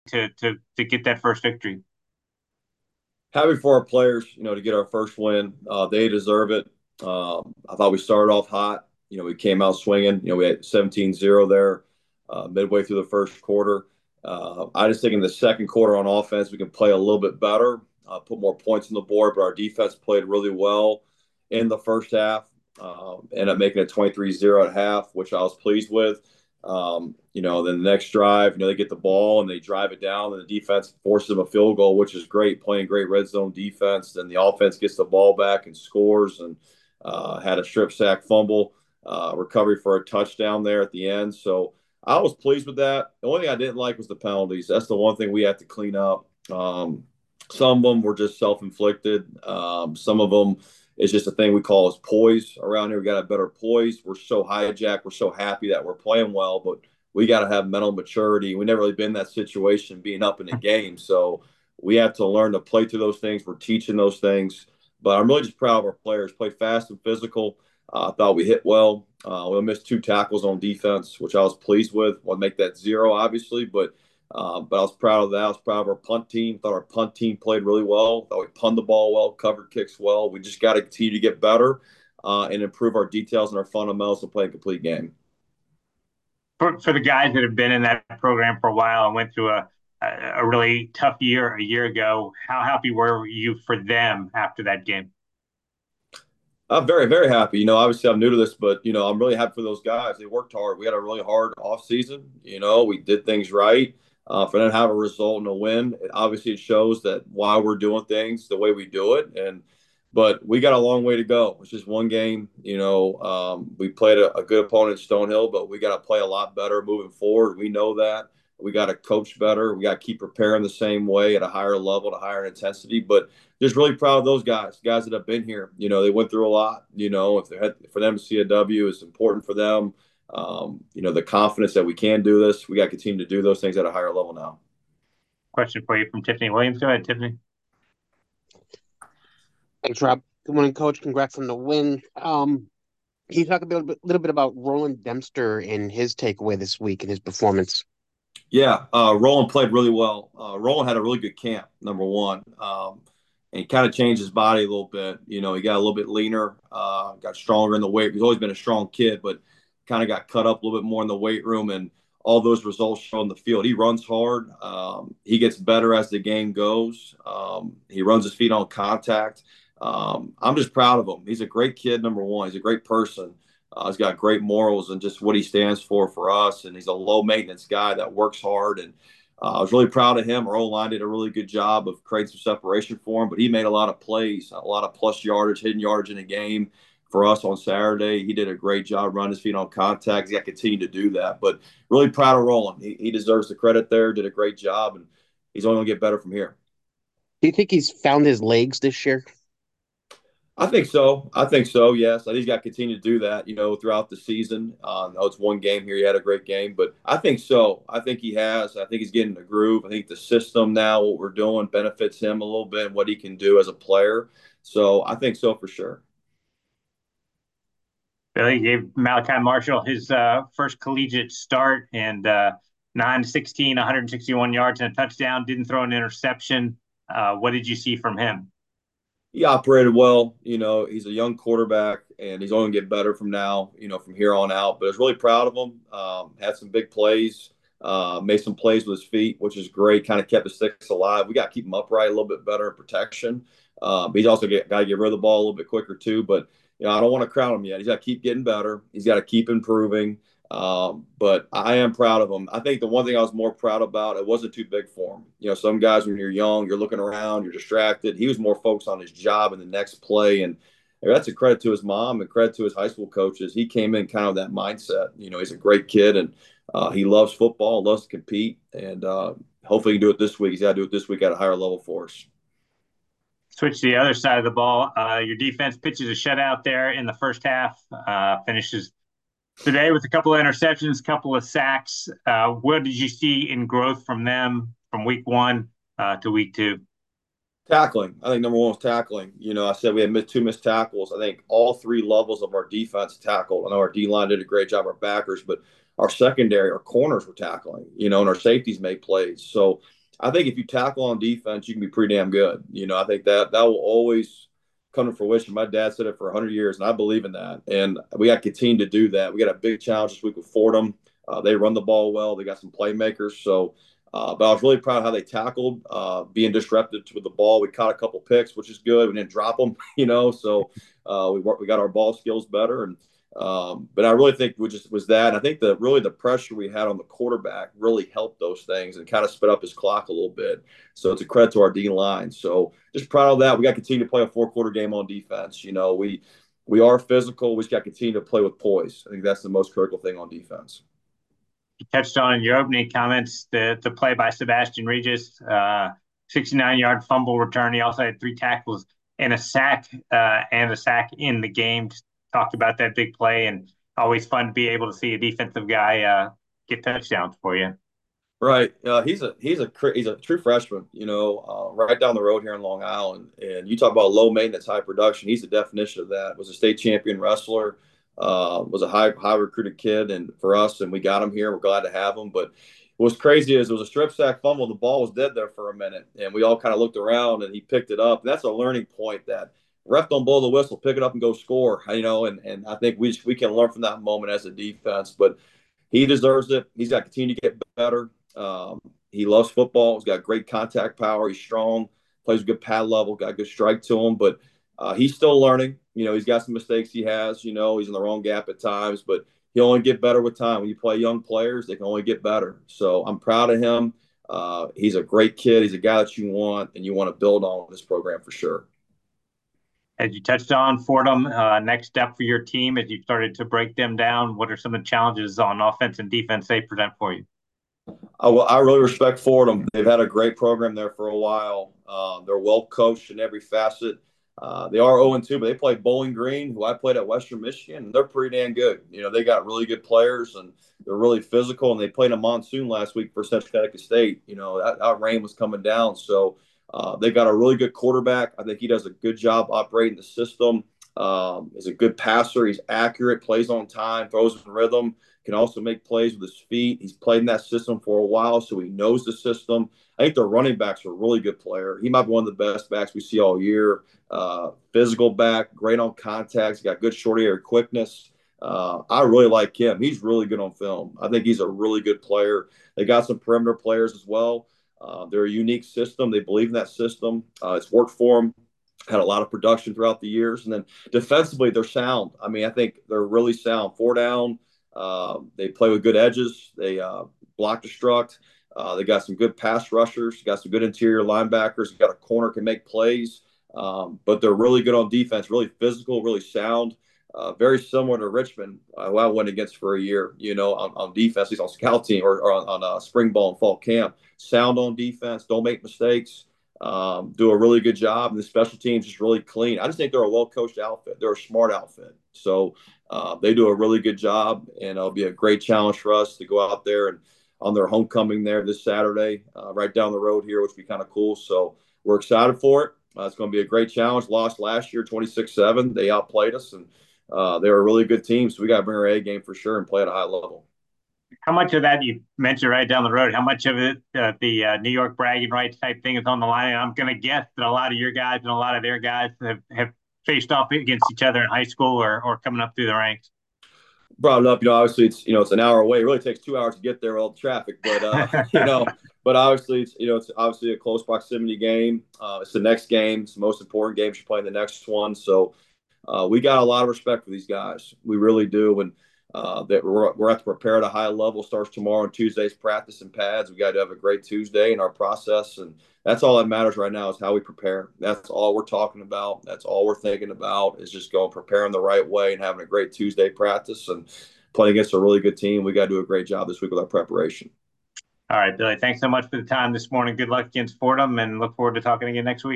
to get that first victory? Happy for our players, to get our first win. They deserve it. I thought we started off hot. We came out swinging. We had 17-0 there midway through the first quarter. I just think in the second quarter on offense, we can play a little bit better, put more points on the board, but our defense played really well in the first half. Ended up making it 23-0 at half, which I was pleased with. Then the next drive, they get the ball and they drive it down, and the defense forces them a field goal, which is great, playing great red zone defense. Then the offense gets the ball back and scores, and had a strip sack fumble, recovery for a touchdown there at the end. So I was pleased with that. The only thing I didn't like was the penalties. That's the one thing we have to clean up. Some of them were just self-inflicted. Some of them is just a thing we call as poise around here. We got a better poise. We're so hijacked. We're so happy that we're playing well, but we got to have mental maturity. We never really been in that situation being up in the game. So we have to learn to play through those things. We're teaching those things. But I'm really just proud of our players. Played fast and physical. I thought we hit well. We missed 2 tackles on defense, which I was pleased with. Want to make that 0, obviously, but I was proud of that. I was proud of our punt team. Thought our punt team played really well. Thought we punted the ball well, covered kicks well. We just got to continue to get better and improve our details and our fundamentals to play a complete game. For the guys that have been in that program for a while and went through a really tough year a year ago, how happy were you for them after that game? I'm very, very happy. Obviously I'm new to this, but I'm really happy for those guys. They worked hard. We had a really hard off season. We did things right. For them to have a result and a win, it shows that why we're doing things the way we do it. But we got a long way to go. It's just one game. We played a good opponent, Stonehill, but we got to play a lot better moving forward. We know that. We got to coach better. We got to keep preparing the same way at a higher level, at a higher intensity. But just really proud of those guys that have been here. They went through a lot. If they had for them to see a W is important for them. The confidence that we can do this, we got to continue to do those things at a higher level now. Question for you from Tiffany Williams. Go ahead, Tiffany. Thanks, Rob. Good morning, Coach. Congrats on the win. Can you talk a little bit about Roland Dempster and his takeaway this week and his performance? Yeah, Roland played really well. Roland had a really good camp, number one. And he kind of changed his body a little bit. He got a little bit leaner, got stronger in the weight. He's always been a strong kid, but kind of got cut up a little bit more in the weight room, and all those results show on the field. He runs hard. He gets better as the game goes. He runs his feet on contact. I'm just proud of him. He's a great kid, number one. He's a great person. He's got great morals and just what he stands for us. And he's a low maintenance guy that works hard. And I was really proud of him. Our O-line did a really good job of creating some separation for him, but he made a lot of plays, a lot of plus yardage, hidden yardage in the game for us on Saturday. He did a great job running his feet on contact. He's got to continue to do that. But really proud of Roland. He deserves the credit there, did a great job, and he's only going to get better from here. Do you think he's found his legs this year? I think so. Yes. I think he's got to continue to do that, throughout the season. It's one game here. He had a great game, but I think so. I think he has. I think he's getting the groove. I think the system now, what we're doing, benefits him a little bit and what he can do as a player. So I think so for sure. Billy gave Malachi Marshall his first collegiate start and 9-16, 161 yards and a touchdown. Didn't throw an interception. What did you see from him? He operated well. He's a young quarterback, and he's only going to get better from now, from here on out. But I was really proud of him. Had some big plays, made some plays with his feet, which is great. Kind of kept his sticks alive. We got to keep him upright a little bit better in protection. But he's also got to get rid of the ball a little bit quicker, too. But, I don't want to crown him yet. He's got to keep getting better. He's got to keep improving. But I am proud of him. I think the one thing I was more proud about, it wasn't too big for him. Some guys, when you're young, you're looking around, you're distracted. He was more focused on his job and the next play. And that's a credit to his mom and credit to his high school coaches. He came in kind of that mindset. He's a great kid, and he loves football, loves to compete. And hopefully he can do it this week. He's got to do it this week at a higher level for us. Switch to the other side of the ball. Your defense pitches a shutout there in the first half, finishes today with a couple of interceptions, a couple of sacks. What did you see in growth from them from week one to week two? Tackling. I think number one was tackling. I said we had 2 missed tackles. I think all 3 levels of our defense tackled. I know our D line did a great job, our backers, but our secondary, our corners were tackling, and our safeties make plays. So I think if you tackle on defense, you can be pretty damn good. I think that will always come to fruition. My dad said it for 100 years, and I believe in that. And we got to continue to do that. We got a big challenge this week with Fordham. They run the ball well. They got some playmakers. So, but I was really proud of how they tackled, being disrupted with the ball. We caught a couple picks, which is good. We didn't drop them, So we got our ball skills better. And but I really think we just was that. And I think the pressure we had on the quarterback really helped those things and kind of sped up his clock a little bit. So it's a credit to our D line. So just proud of that. We got to continue to play a 4-quarter game on defense. We are physical. We just got to continue to play with poise. I think that's the most critical thing on defense. You touched on in your opening comments the play by Sebastian Regis, 69-yard fumble return. He also had 3 tackles and a sack in the game. Just talked about that big play, and always fun to be able to see a defensive guy get touchdowns for you. Right. He's a true freshman, right down the road here in Long Island. And you talk about low maintenance, high production. He's the definition of that. Was a state champion wrestler, was a high recruited kid, and for us, and we got him here. We're glad to have him. But what's crazy is it was a strip sack fumble. The ball was dead there for a minute, and we all kind of looked around, and he picked it up. And that's a learning point that ref don't blow the whistle, pick it up and go score. And I think we can learn from that moment as a defense. But he deserves it. He's got to continue to get better. He loves football. He's got great contact power. He's strong, plays a good pad level, got a good strike to him. But he's still learning. He's got some mistakes he has. He's in the wrong gap at times, but he'll only get better with time. When you play young players, they can only get better. So I'm proud of him. He's a great kid. He's a guy that you want, and you want to build on this program for sure. As you touched on, Fordham, next step for your team as you started to break them down, what are some of the challenges on offense and defense they present for you? I really respect Fordham. They've had a great program there for a while. They're well coached in every facet. They are 0-2, but they play Bowling Green, who I played at Western Michigan, and they're pretty damn good. They got really good players, and they're really physical, and they played a monsoon last week for Central Connecticut State. That rain was coming down, so they got a really good quarterback. I think he does a good job operating the system. He's a good passer. He's accurate, plays on time, throws in rhythm, can also make plays with his feet. He's played in that system for a while, so he knows the system. I think the running backs are a really good player. He might be one of the best backs we see all year. Physical back, great on contacts, got good short area quickness. I really like him. He's really good on film. I think he's a really good player. They got some perimeter players as well. They're a unique system. They believe in that system. It's worked for them. Had a lot of production throughout the years. And then defensively, they're sound. I think they're really sound. 4 down. They play with good edges. They block destruct. They got some good pass rushers. Got some good interior linebackers. Got a corner can make plays. But they're really good on defense. Really physical. Really sound. Very similar to Richmond, who I went against for a year. On defense, he's on scout team or on spring ball and fall camp. Sound on defense. Don't make mistakes. Do a really good job, and the special teams is really clean. I just think they're a well-coached outfit. They're a smart outfit. So they do a really good job, and it'll be a great challenge for us to go out there and on their homecoming there this Saturday, right down the road here, which would be kind of cool. So we're excited for it. It's going to be a great challenge. Lost last year, 26-7. They outplayed us, and they're a really good team. So we got to bring our A game for sure and play at a high level. How much of that, you mentioned right down the road, how much of it, the New York bragging rights type thing is on the line? And I'm going to guess that a lot of your guys and a lot of their guys have faced off against each other in high school or coming up through the ranks. Brought it up, obviously it's an hour away. It really takes 2 hours to get there with all the traffic, but but obviously it's obviously a close proximity game. It's the next game. It's the most important game. You're playing the next one. So we got a lot of respect for these guys. We really do. And that we're at to prepare at a high level. Starts tomorrow on Tuesday's practice and pads. We got to have a great Tuesday in our process, and that's all that matters right now is how we prepare. That's all we're talking about. That's all we're thinking about is just going preparing the right way and having a great Tuesday practice and playing against a really good team. We got to do a great job this week with our preparation. All right, Billy, thanks so much for the time this morning. Good luck against Fordham, and look forward to talking again next week.